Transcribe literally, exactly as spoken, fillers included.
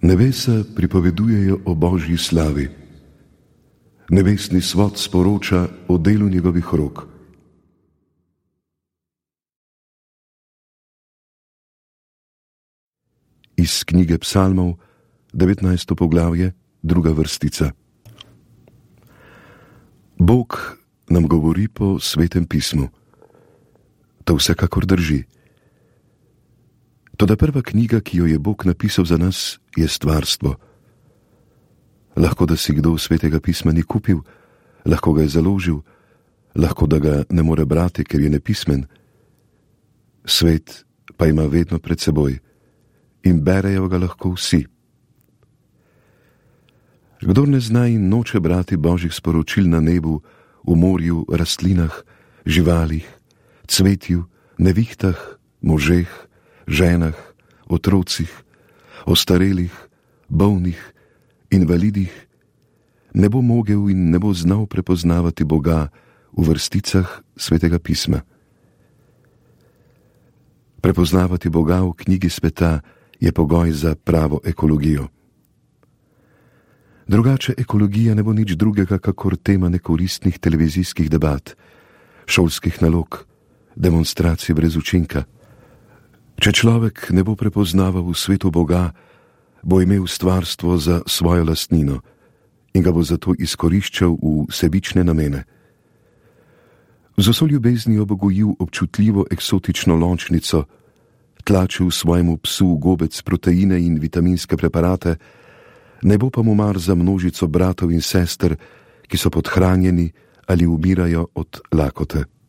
Nebesa pripovedujejo o Božji slavi. Nebesni svod sporoča o delu njegovih rok. Iz knjige Psalmov, devetnajsto poglavje, druga vrstica. Bog nam govori po Svetem pismu. To vsekakor drži. Toda prva knjiga, ki jo je Bog napisal za nas, je Stvarstvo. Lahko, da si kdo Svetega pisma ni kupil, lahko ga je založil, lahko, da ga ne more brati, ker je nepismen. Svet pa ima vedno pred seboj in berejo ga lahko vsi. Kdor ne zna in noče brati Božjih sporočil na nebu, v morju, rastlinah, živalih, cvetju, nevihtah, možeh, ženah, otrocih, ostarelih, bolnih, invalidih, ne bo mogel in ne bo znal prepoznavati Boga v vrsticah Svetega pisma. Prepoznavati Boga v knjigi sveta je pogoj za pravo ekologijo. Drugače ekologija ne bo nič drugega, kakor tema nekoristnih televizijskih debat, šolskih nalog, demonstracij brez učinka. Če človek ne bo prepoznaval v svetu Boga, bo imel stvarstvo za svojo lastnino in ga bo zato izkoriščal v sebične namene. Z vso ljubeznijo bo gojil občutljivo eksotično lončnico, tlačil svojemu psu gobec proteine in vitaminske preparate, ne bo pa mu mar za množico bratov in sester, ki so podhranjeni ali umirajo od lakote.